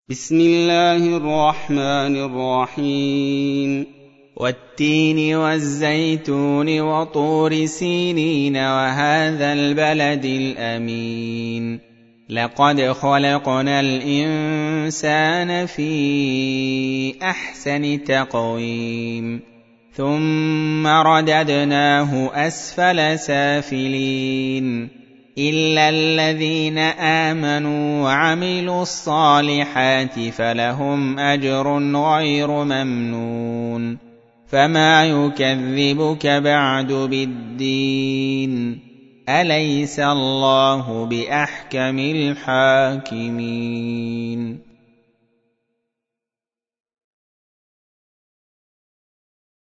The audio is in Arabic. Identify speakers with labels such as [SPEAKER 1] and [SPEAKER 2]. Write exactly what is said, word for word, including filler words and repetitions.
[SPEAKER 1] بسم الله الرحمن الرحيم
[SPEAKER 2] والتين والزيتون وطور سينين وهذا البلد الأمين لقد خلقنا الإنسان في أحسن تقويم ثم رددناه أسفل سافلين إلا الذين آمنوا وعملوا الصالحات فلهم أجر غير ممنون فما يكذبك بعد بالدين أليس الله بأحكم الحاكمين.